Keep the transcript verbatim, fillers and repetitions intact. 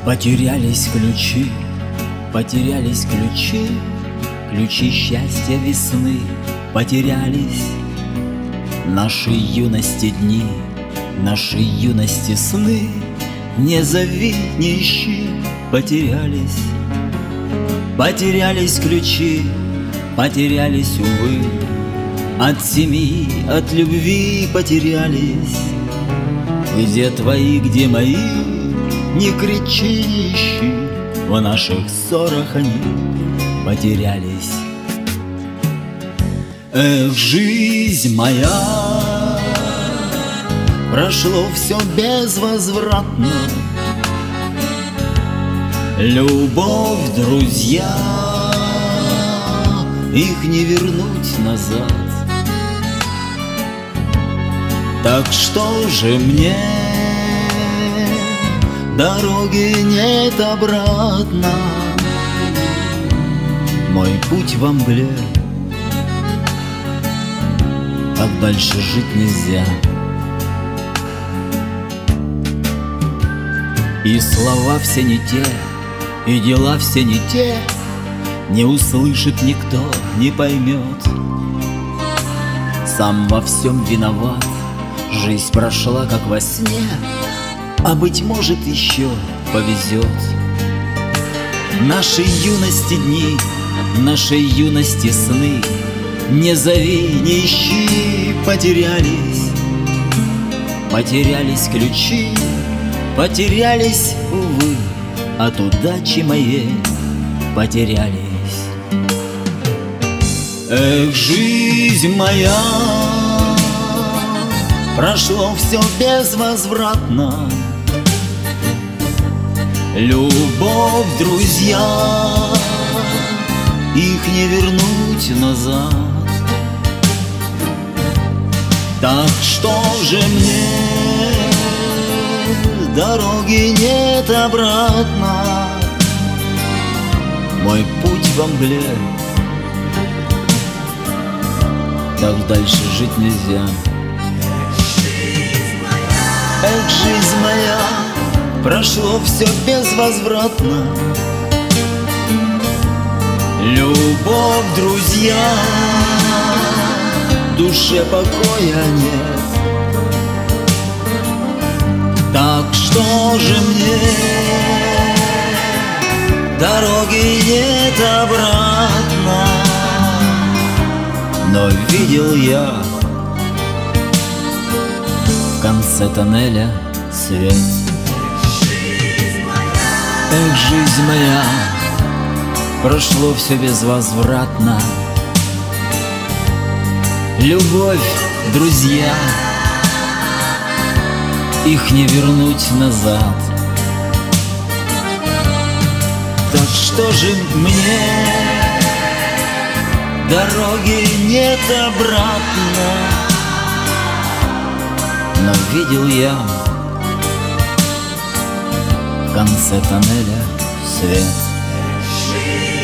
Потерялись ключи, потерялись ключи, ключи счастья весны потерялись. Наши юности дни, наши юности сны, не зови, не ищи, потерялись. Потерялись ключи, потерялись, увы, от семьи, от любви потерялись. Где твои, где мои, не кричи, не ищи, в наших ссорах они потерялись. Эх, жизнь моя, прошло все безвозвратно. Любовь, друзья, их не вернуть назад. Так что же мне, дороги нет обратно. Мой путь во мгле, так дальше жить нельзя. И слова все не те, и дела все не те, не услышит никто, не поймет. Сам во всем виноват, жизнь прошла как во сне, а быть может еще повезет. Нашей юности дни, нашей юности сны, не зови, не ищи, потерялись. Потерялись ключи, потерялись, увы, от удачи моей потерялись. Эх, жизнь моя, прошло все безвозвратно. Любовь, друзья, их не вернуть назад. Так что же мне, дороги нет обратно. Мой путь во мгле, так дальше жить нельзя. Эх, жизнь моя, прошло все безвозвратно. Любовь, друзья, душе покоя нет. Так что же мне, дороги нет обратно. Но видел я в конце тоннеля свет. Эх, жизнь моя, прошло все безвозвратно. Любовь, друзья, их не вернуть назад. Так что же мне, дороги нет обратно. Но видел я в конце тоннеля свет.